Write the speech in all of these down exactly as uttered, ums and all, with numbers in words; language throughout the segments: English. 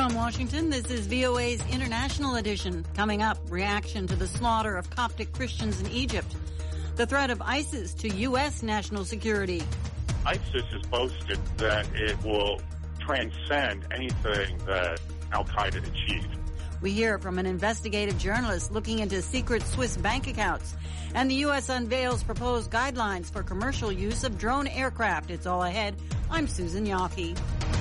From Washington, this is V O A's International Edition. Coming up, reaction to the slaughter of Coptic Christians in Egypt. The threat of ISIS to U S national security. ISIS has boasted that it will transcend anything that al-Qaeda achieved. We hear from an investigative journalist looking into secret Swiss bank accounts. And the U S unveils proposed guidelines for commercial use of drone aircraft. It's all ahead. I'm Susan Yawkey.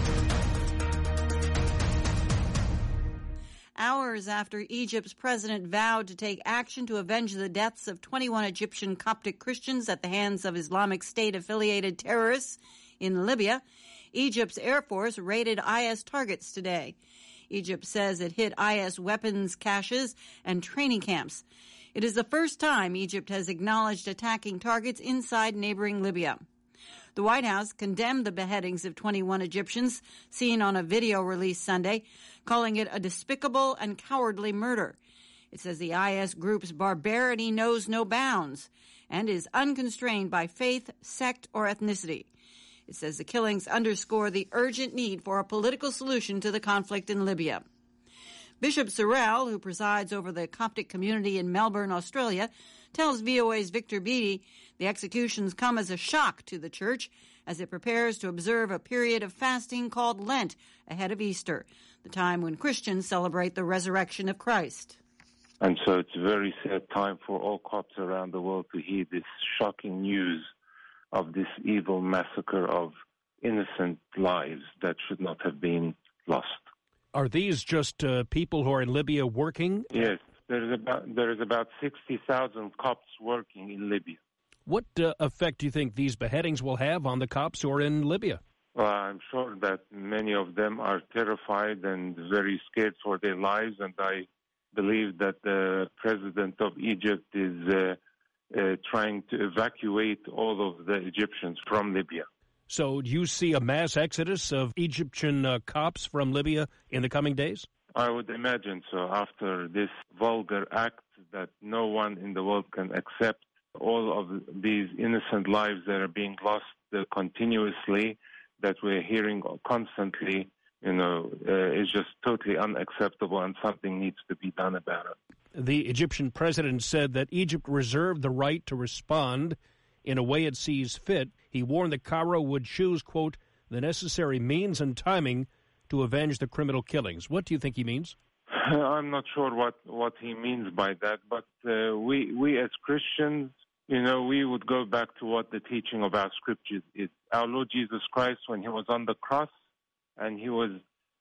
Hours after Egypt's president vowed to take action to avenge the deaths of twenty-one Egyptian Coptic Christians at the hands of Islamic State-affiliated terrorists in Libya, Egypt's Air Force raided I S targets today. Egypt says it hit I S weapons caches and training camps. It is the first time Egypt has acknowledged attacking targets inside neighboring Libya. The White House condemned the beheadings of twenty-one Egyptians seen on a video released Sunday, calling it a despicable and cowardly murder. It says the I S group's barbarity knows no bounds and is unconstrained by faith, sect, or ethnicity. It says the killings underscore the urgent need for a political solution to the conflict in Libya. Bishop Sorrell, who presides over the Coptic community in Melbourne, Australia, tells V O A's Victor Beattie the executions come as a shock to the church as it prepares to observe a period of fasting called Lent ahead of Easter, the time when Christians celebrate the resurrection of Christ. And so it's a very sad time for all Copts around the world to hear this shocking news of this evil massacre of innocent lives that should not have been lost. Are these just uh, people who are in Libya working? Yes, there is about there is about sixty thousand Copts working in Libya. What uh, effect do you think these beheadings will have on the Copts who are in Libya? Well, I'm sure that many of them are terrified and very scared for their lives, and I believe that the president of Egypt is uh, uh, trying to evacuate all of the Egyptians from Libya. So do you see a mass exodus of Egyptian uh, Copts from Libya in the coming days? I would imagine so. After this vulgar act that no one in the world can accept, all of these innocent lives that are being lost uh, continuously, that we're hearing constantly, you know, uh, is just totally unacceptable, and something needs to be done about it. The Egyptian president said that Egypt reserved the right to respond in a way it sees fit. He warned that Cairo would choose, quote, the necessary means and timing to avenge the criminal killings. What do you think he means? I'm not sure what, what he means by that, but uh, we, we as Christians, you know, we would go back to what the teaching of our scriptures is. Our Lord Jesus Christ, when he was on the cross and he was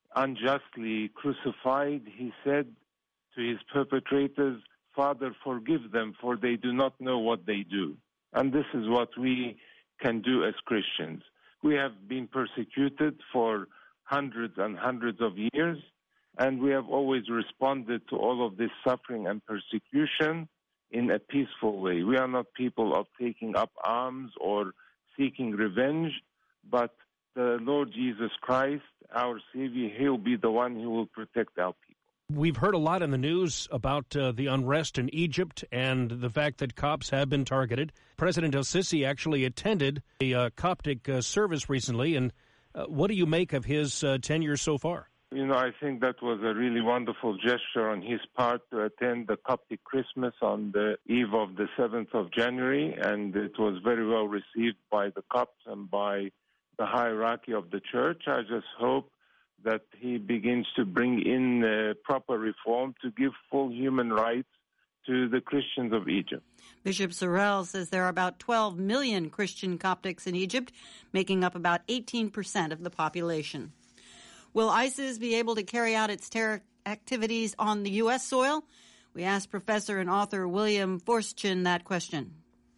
unjustly crucified, he said to his perpetrators, Father, forgive them, for they do not know what they do. And this is what we can do as Christians. We have been persecuted for hundreds and hundreds of years, and we have always responded to all of this suffering and persecution in a peaceful way. We are not people of taking up arms or seeking revenge, but the Lord Jesus Christ, our Savior, he'll be the one who will protect our people. We've heard a lot in the news about uh, the unrest in Egypt and the fact that Copts have been targeted. President El-Sisi actually attended a uh, Coptic uh, service recently, and uh, what do you make of his uh, tenure so far? You know, I think that was a really wonderful gesture on his part to attend the Coptic Christmas on the eve of the seventh of January, and it was very well received by the Copts and by the hierarchy of the church. I just hope that he begins to bring in uh, proper reform to give full human rights to the Christians of Egypt. Bishop Sorrell says there are about twelve million Christian Coptics in Egypt, making up about eighteen percent of the population. Will ISIS be able to carry out its terror activities on the U S soil? We asked Professor and author William Forstchen that question.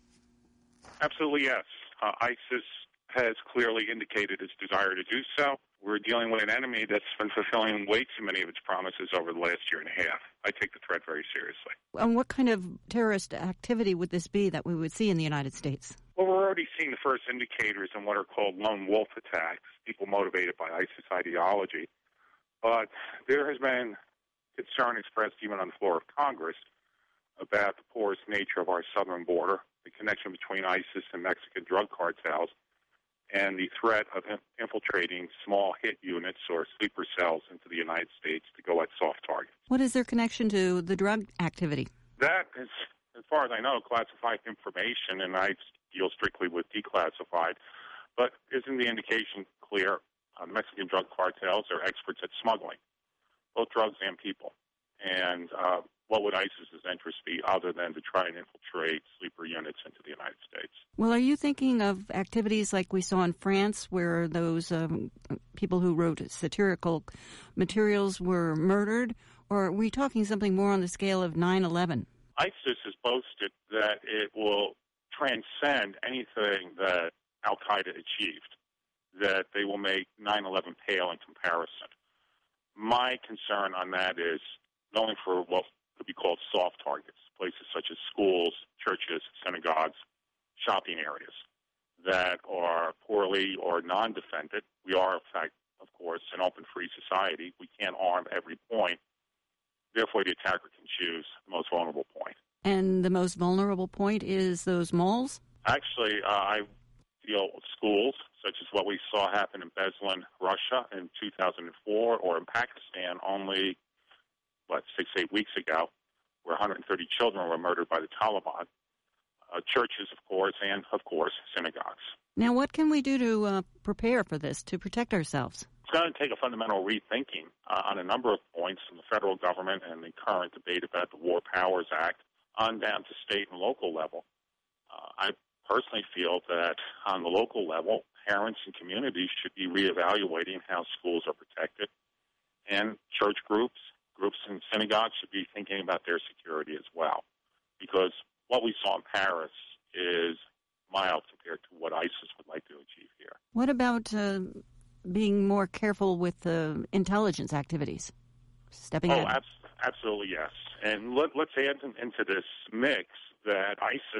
Absolutely, yes. Uh, ISIS has clearly indicated its desire to do so. We're dealing with an enemy that's been fulfilling way too many of its promises over the last year and a half. I take the threat very seriously. And what kind of terrorist activity would this be that we would see in the United States? Well, we're already seeing the first indicators in what are called lone wolf attacks, people motivated by ISIS ideology. But there has been concern expressed even on the floor of Congress about the porous nature of our southern border, the connection between ISIS and Mexican drug cartels, and the threat of infiltrating small hit units or sleeper cells into the United States to go at soft targets. What is their connection to the drug activity? That is, as far as I know, classified information, and I deal strictly with declassified. But isn't the indication clear? Uh, Mexican drug cartels are experts at smuggling, both drugs and people. And uh, what would ISIS's interest be other than to try and infiltrate sleeper units into the United States? Well, are you thinking of activities like we saw in France where those um, people who wrote satirical materials were murdered? Or are we talking something more on the scale of nine eleven? ISIS has boasted that it will transcend anything that al-Qaeda achieved, that they will make nine eleven pale in comparison. My concern on that is only for what could be called soft targets, places such as schools, churches, synagogues, shopping areas that are poorly or non-defended. We are, in fact, of course, an open, free society. We can't arm every point. Therefore, the attacker can choose the most vulnerable point. And the most vulnerable point is those malls? Actually, uh, I deal with schools, such as what we saw happen in Beslan, Russia in two thousand four, or in Pakistan only, what, six, eight weeks ago, where one hundred thirty children were murdered by the Taliban. Uh, churches, of course, and, of course, synagogues. Now, what can we do to uh, prepare for this, to protect ourselves? It's going to take a fundamental rethinking uh, on a number of points from the federal government and the current debate about the War Powers Act on down to state and local level. Uh, I personally feel that on the local level, parents and communities should be reevaluating how schools are protected, and church groups, groups in synagogues should be thinking about their security as well, because what we saw in Paris is mild compared to what ISIS would like to achieve here. What about uh, being more careful with uh, intelligence activities? Stepping oh, in? Ab- absolutely, yes. And let, let's add into this mix that ISIS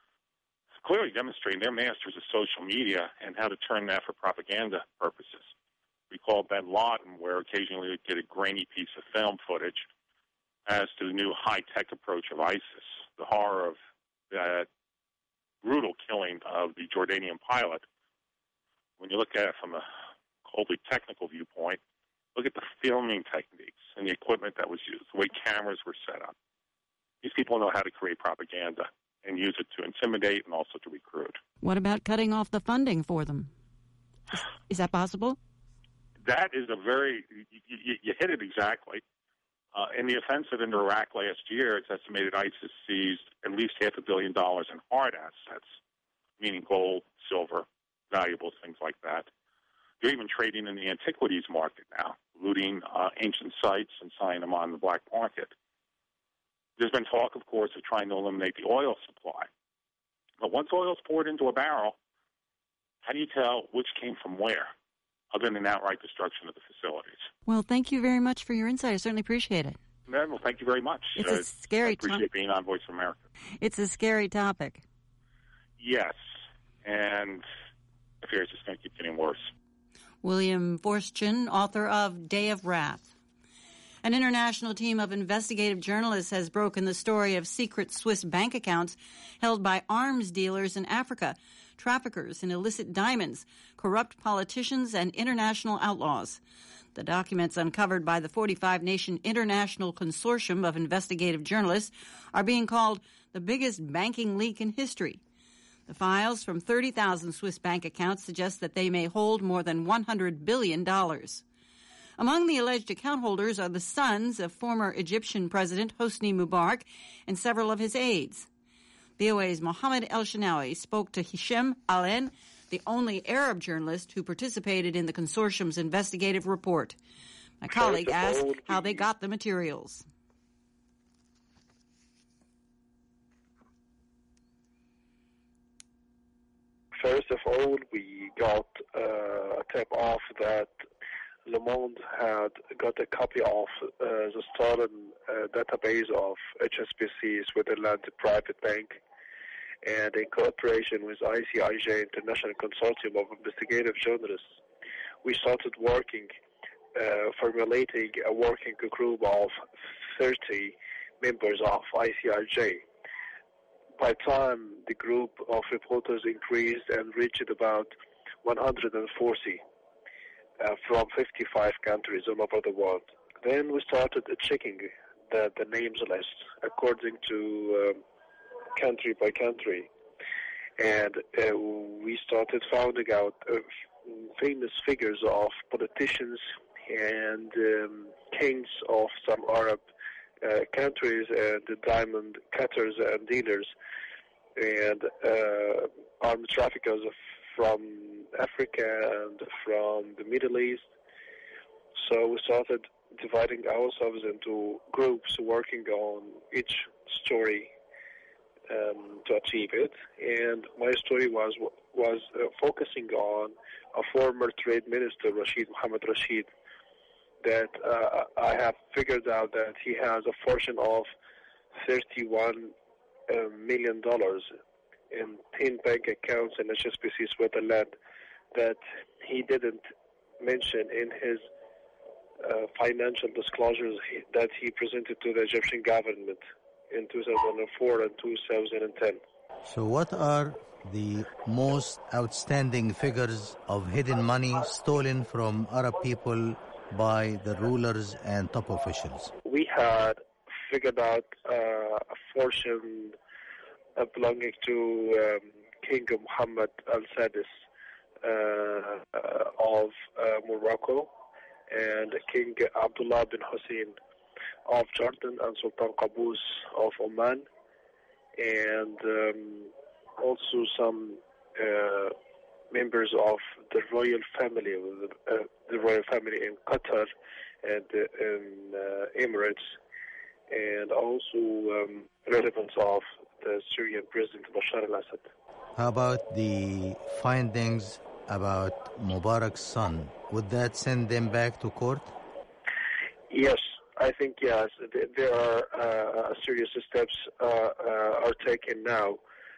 is clearly demonstrating they're masters of social media and how to turn that for propaganda purposes. We call Ben Laden, where occasionally we get a grainy piece of film footage as to the new high-tech approach of ISIS, the horror of that brutal killing of the Jordanian pilot. When you look at it from a coldly technical viewpoint, look at the filming techniques and the equipment that was used, the way cameras were set up. These people know how to create propaganda and use it to intimidate and also to recruit. What about cutting off the funding for them? Is, is that possible? That is a very, you, you, you hit it exactly. Uh, in the offensive into Iraq last year, it's estimated ISIS seized at least half a billion dollars in hard assets, meaning gold, silver, valuables, things like that. They're even trading in the antiquities market now, looting uh, ancient sites and selling them on the black market. There's been talk, of course, of trying to eliminate the oil supply. But once oil is poured into a barrel, how do you tell which came from where, other than outright destruction of the facilities? Well, thank you very much for your insight. I certainly appreciate it. Yeah, well, thank you very much. It's uh, a scary I appreciate to- being on Voice of America. It's a scary topic. Yes, and I fear it's just going to keep getting worse. William Forstchen, author of Day of Wrath. An international team of investigative journalists has broken the story of secret Swiss bank accounts held by arms dealers in Africa, traffickers in illicit diamonds, corrupt politicians, and international outlaws. The documents uncovered by the forty-five nation International Consortium of Investigative Journalists are being called the biggest banking leak in history. The files from thirty thousand Swiss bank accounts suggest that they may hold more than one hundred billion dollars. Among the alleged account holders are the sons of former Egyptian President Hosni Mubarak and several of his aides. V O A's Mohammed El-Shanawi spoke to Hichem Alen, the only Arab journalist who participated in the consortium's investigative report. My colleague asked how they got the materials. First of all, we got uh, a tip off that Le Monde had got a copy of uh, the stolen uh, database of H S B C, Switzerland Private Bank, and in cooperation with I C I J, International Consortium of Investigative Journalists, we started working, uh, formulating a working group of thirty members of I C I J. By time the group of reporters increased and reached about one hundred forty uh, from fifty-five countries all over the world. Then we started checking the, the names list according to um, country by country. And uh, we started finding out uh, famous figures of politicians and um, kings of some Arab uh, countries and the diamond cutters and dealers and uh, armed traffickers from Africa and from the Middle East. So we started dividing ourselves into groups working on each story um, to achieve it. And my story was was uh, focusing on a former trade minister, Rashid Mohammed Rashid, that uh, I have figured out that he has a fortune of thirty-one uh, million dollars in ten bank accounts in H S B C Switzerland that he didn't mention in his uh, financial disclosures that he presented to the Egyptian government in two thousand four and two thousand ten. So what are the most outstanding figures of hidden money stolen from Arab people by the rulers and top officials? We had figured out uh, a fortune uh, belonging to um, King Mohammed Al-Sadis uh, uh, of uh, Morocco and King Abdullah bin Hussein of Jordan and Sultan Qaboos of Oman, and um, also some uh, members of the royal family, uh, the royal family in Qatar and uh, in uh, Emirates, and also um, relevance of the Syrian President Bashar al-Assad. How about the findings about Mubarak's son? Would that send them back to court? Yes, I think yes. There are uh, serious steps uh, uh, are taken now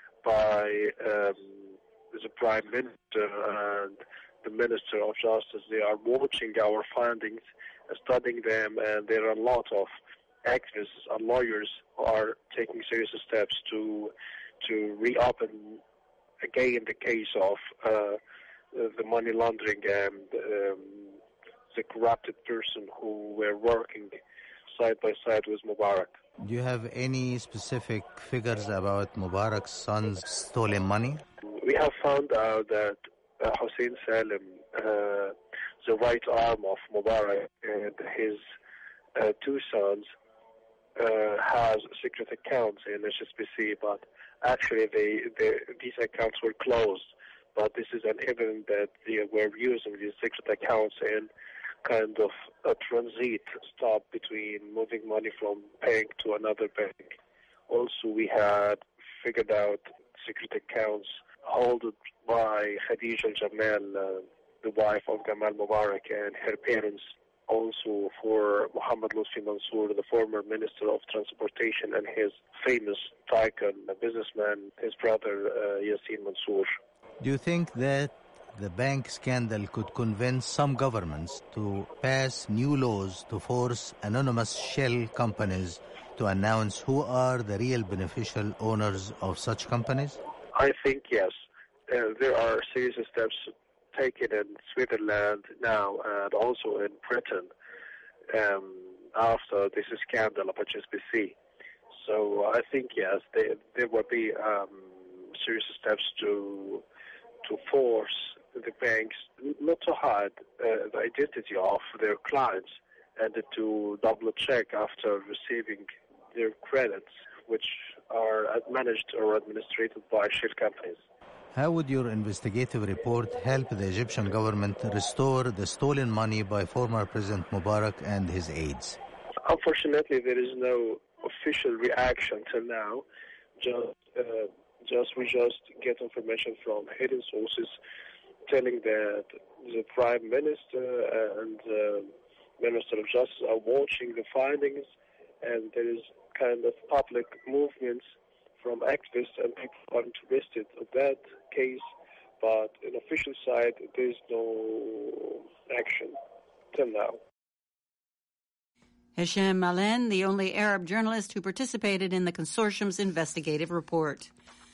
by um, the Prime Minister and the Minister of Justice. They are watching our findings, studying them, and there are a lot of activists and lawyers who are taking serious steps to to reopen again the case of uh, the money laundering and um, the corrupted person who were working side by side with Mubarak. Do you have any specific figures about Mubarak's son's stolen money? We have found out that uh, Hussein Salim, uh, the right arm of Mubarak, and his uh, two sons uh, has secret accounts in H S B C, but actually they, they, these accounts were closed. But this is an evidence that they were using these secret accounts in kind of a transit stop between moving money from bank to another bank. Also, we had figured out secret accounts held by Khadija Jamal, uh, the wife of Gamal Mubarak, and her parents. Also for Mohammed Lutfi Mansour, the former Minister of Transportation, and his famous tycoon, a businessman, his brother uh, Yassin Mansour. Do you think that the bank scandal could convince some governments to pass new laws to force anonymous shell companies to announce who are the real beneficial owners of such companies? I think yes. Uh, there are serious steps taken in Switzerland now and also in Britain um, after this scandal of H S B C. So I think yes, they, there will be um, serious steps to to force the banks not to hide uh, the identity of their clients and to double check after receiving their credits, which are managed or administered by shell companies. How would your investigative report help the Egyptian government restore the stolen money by former President Mubarak and his aides? Unfortunately, there is no official reaction till now. Just, uh, just we just get information from hidden sources telling that the Prime Minister and the Minister of Justice are watching the findings, and there is kind of public movements from activists and people are interested in that case, but on the official side, there is no action till now. Hesham Malen, the only Arab journalist who participated in the consortium's investigative report.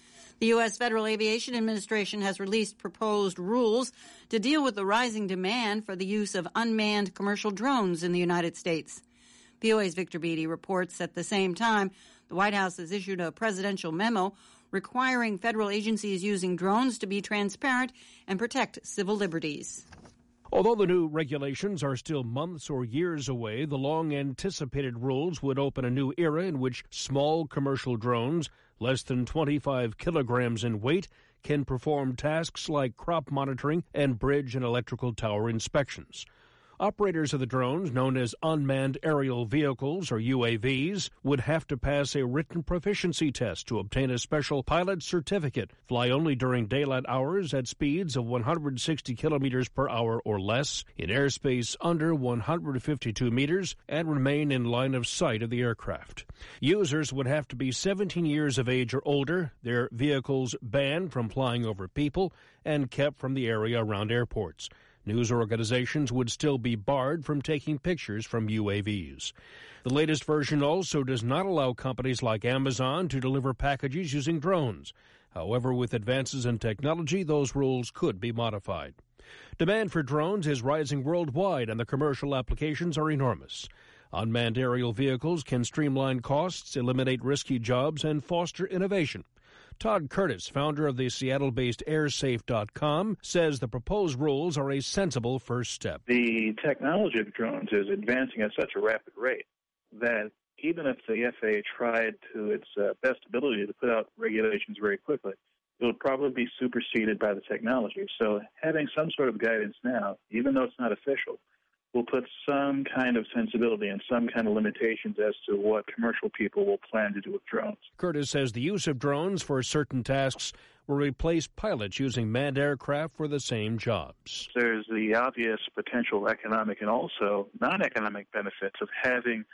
The U S. Federal Aviation Administration has released proposed rules to deal with the rising demand for the use of unmanned commercial drones in the United States. V O A's Victor Beattie reports at the same time, the White House has issued a presidential memo requiring federal agencies using drones to be transparent and protect civil liberties. Although the new regulations are still months or years away, the long-anticipated rules would open a new era in which small commercial drones, less than twenty-five kilograms in weight, can perform tasks like crop monitoring and bridge and electrical tower inspections. Operators of the drones, known as unmanned aerial vehicles, or U A Vs, would have to pass a written proficiency test to obtain a special pilot certificate, fly only during daylight hours at speeds of one hundred sixty kilometers per hour or less, in airspace under one hundred fifty-two meters, and remain in line of sight of the aircraft. Users would have to be seventeen years of age or older, their vehicles banned from flying over people, and kept from the area around airports. News organizations would still be barred from taking pictures from U A Vs. The latest version also does not allow companies like Amazon to deliver packages using drones. However, with advances in technology, those rules could be modified. Demand for drones is rising worldwide, and the commercial applications are enormous. Unmanned aerial vehicles can streamline costs, eliminate risky jobs, and foster innovation. Todd Curtis, founder of the Seattle-based airsafe dot com, says the proposed rules are a sensible first step. The technology of drones is advancing at such a rapid rate that even if the F A A tried to its uh, best ability to put out regulations very quickly, it would probably be superseded by the technology. So having some sort of guidance now, even though it's not official, will put some kind of sensibility and some kind of limitations as to what commercial people will plan to do with drones. Curtis says the use of drones for certain tasks will replace pilots using manned aircraft for the same jobs. There's the obvious potential economic and also non-economic benefits of having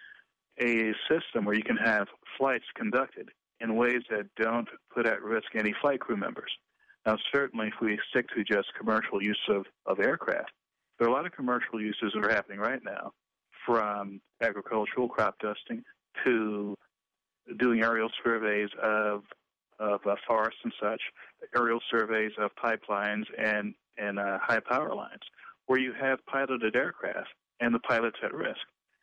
a system where you can have flights conducted in ways that don't put at risk any flight crew members. Now, certainly if we stick to just commercial use of, of aircraft, there are a lot of commercial uses that are happening right now, from agricultural crop dusting to doing aerial surveys of of uh, forests and such, aerial surveys of pipelines and, and uh, high power lines, where you have piloted aircraft and the pilot's at risk.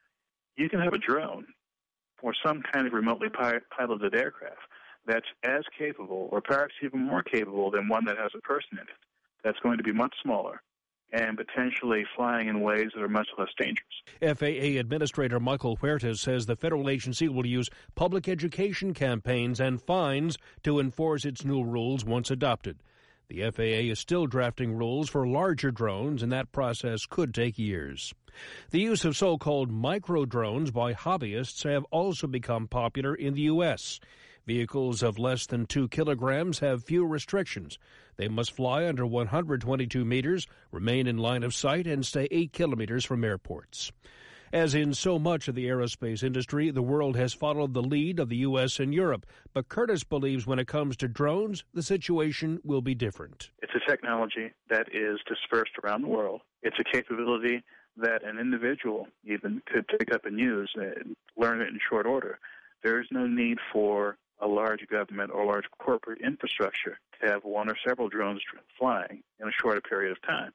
You can have a drone or some kind of remotely pi- piloted aircraft that's as capable or perhaps even more capable than one that has a person in it, that's going to be much smaller and potentially flying in ways that are much less dangerous. F A A Administrator Michael Huertas says the federal agency will use public education campaigns and fines to enforce its new rules once adopted. The F A A is still drafting rules for larger drones, and that process could take years. The use of so-called micro-drones by hobbyists have also become popular in the U S Vehicles of less than two kilograms have few restrictions. They must fly under one hundred twenty-two meters, remain in line of sight, and stay eight kilometers from airports. As in so much of the aerospace industry, the world has followed the lead of the U S and Europe. But Curtis believes when it comes to drones, the situation will be different. It's a technology that is dispersed around the world. It's a capability that an individual even could pick up and use and learn it in short order. There is no need for a large government or large corporate infrastructure to have one or several drones flying in a shorter period of time.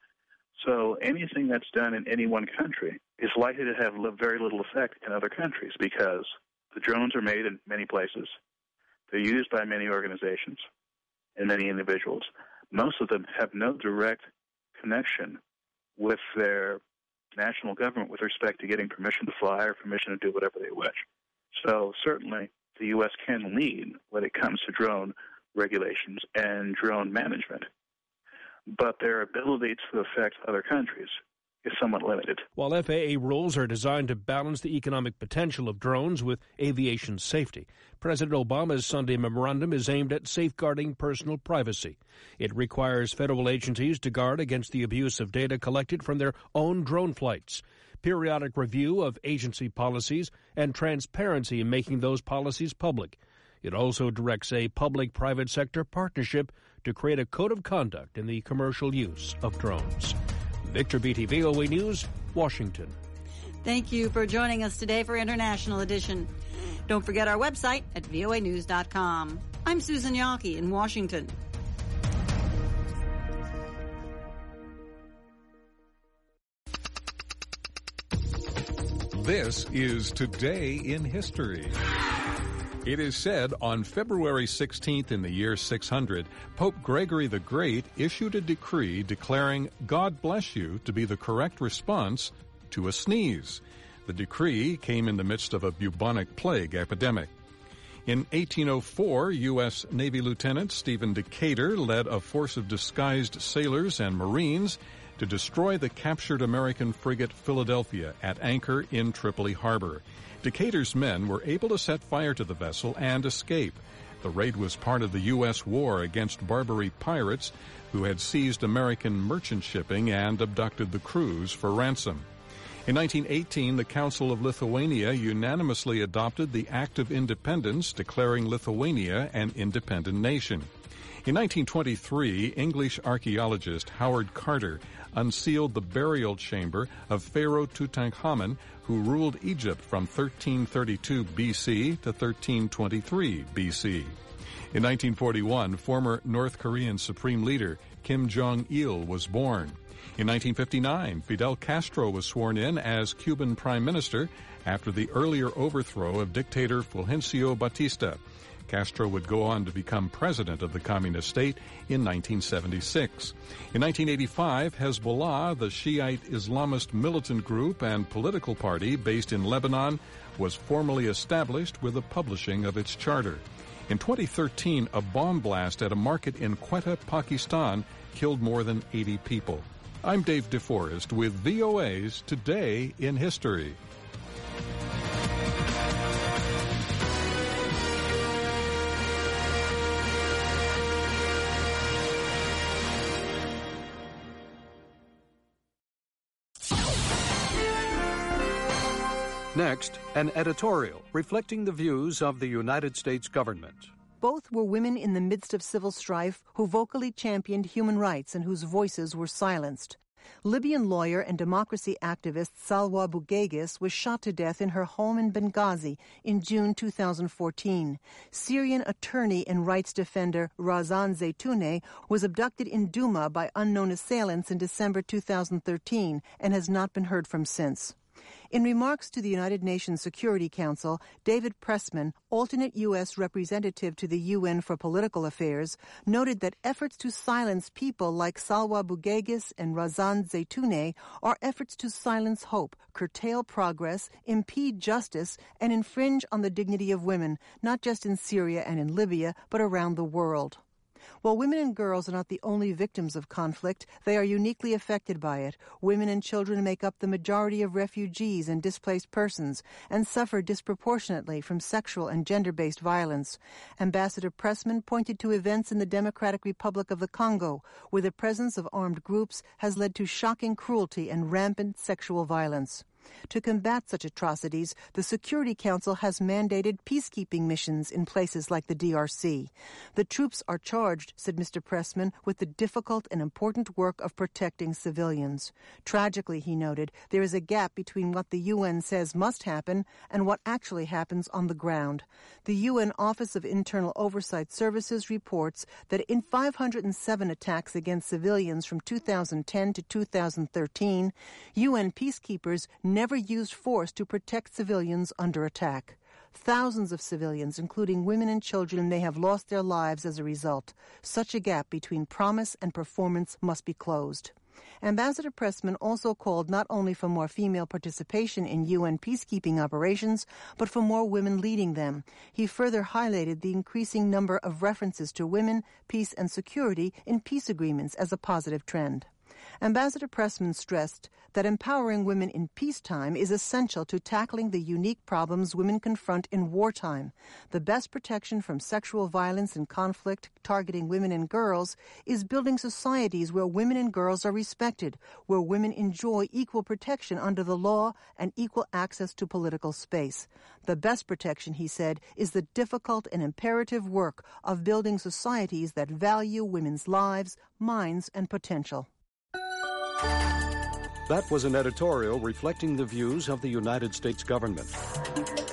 So anything that's done in any one country is likely to have very little effect in other countries because the drones are made in many places. They're used by many organizations and many individuals. Most of them have no direct connection with their national government with respect to getting permission to fly or permission to do whatever they wish. So certainly the U S can lead when it comes to drone regulations and drone management, but their ability to affect other countries is somewhat limited. While F A A rules are designed to balance the economic potential of drones with aviation safety, President Obama's Sunday memorandum is aimed at safeguarding personal privacy. It requires federal agencies to guard against the abuse of data collected from their own drone flights, periodic review of agency policies, and transparency in making those policies public. It also directs a public-private sector partnership to create a code of conduct in the commercial use of drones. Victor Beattie, V O A News, Washington. Thank you for joining us today for International Edition. Don't forget our website at V O A news dot com. I'm Susan Yaki in Washington. This is Today in History. It is said on February sixteenth in the year six hundred, Pope Gregory the Great issued a decree declaring "God bless you" to be the correct response to a sneeze. The decree came in the midst of a bubonic plague epidemic. In eighteen oh four, U S Navy Lieutenant Stephen Decatur led a force of disguised sailors and Marines to destroy the captured American frigate Philadelphia at anchor in Tripoli Harbor. Decatur's men were able to set fire to the vessel and escape. The raid was part of the U S war against Barbary pirates who had seized American merchant shipping and abducted the crews for ransom. In nineteen eighteen, the Council of Lithuania unanimously adopted the Act of Independence, declaring Lithuania an independent nation. In nineteen twenty-three, English archaeologist Howard Carter unsealed the burial chamber of Pharaoh Tutankhamun, who ruled Egypt from thirteen thirty-two B C to thirteen twenty-three B C. In nineteen forty-one, former North Korean Supreme Leader Kim Jong-il was born. In nineteen fifty-nine, Fidel Castro was sworn in as Cuban Prime Minister after the earlier overthrow of dictator Fulgencio Batista. Castro would go on to become president of the communist state in nineteen seventy-six. In nineteen eighty-five, Hezbollah, the Shiite Islamist militant group and political party based in Lebanon, was formally established with the publishing of its charter. In twenty thirteen, a bomb blast at a market in Quetta, Pakistan, killed more than eighty people. I'm Dave DeForest with V O A's Today in History. Next, an editorial reflecting the views of the United States government. Both were women in the midst of civil strife who vocally championed human rights and whose voices were silenced. Libyan lawyer and democracy activist Salwa Bugegis was shot to death in her home in Benghazi in June two thousand fourteen. Syrian attorney and rights defender Razan Zaytouneh was abducted in Douma by unknown assailants in December two thousand thirteen and has not been heard from since. In remarks to the United Nations Security Council, David Pressman, alternate U S representative to the U N for Political Affairs, noted that efforts to silence people like Salwa Bugegis and Razan Zaytouneh are efforts to silence hope, curtail progress, impede justice, and infringe on the dignity of women, not just in Syria and in Libya, but around the world. While women and girls are not the only victims of conflict, they are uniquely affected by it. Women and children make up the majority of refugees and displaced persons and suffer disproportionately from sexual and gender-based violence. Ambassador Pressman pointed to events in the Democratic Republic of the Congo, where the presence of armed groups has led to shocking cruelty and rampant sexual violence. To combat such atrocities, the Security Council has mandated peacekeeping missions in places like the D R C. The troops are charged, said Mister Pressman, with the difficult and important work of protecting civilians. Tragically, he noted, there is a gap between what the U N says must happen and what actually happens on the ground. The U N Office of Internal Oversight Services reports that in five hundred seven attacks against civilians from two thousand ten to two thousand thirteen, U N peacekeepers never used force to protect civilians under attack. Thousands of civilians, including women and children, may have lost their lives as a result. Such a gap between promise and performance must be closed. Ambassador Pressman also called not only for more female participation in U N peacekeeping operations, but for more women leading them. He further highlighted the increasing number of references to women, peace, and security in peace agreements as a positive trend. Ambassador Pressman stressed that empowering women in peacetime is essential to tackling the unique problems women confront in wartime. The best protection from sexual violence and conflict targeting women and girls is building societies where women and girls are respected, where women enjoy equal protection under the law and equal access to political space. The best protection, he said, is the difficult and imperative work of building societies that value women's lives, minds, and potential. That was an editorial reflecting the views of the United States government.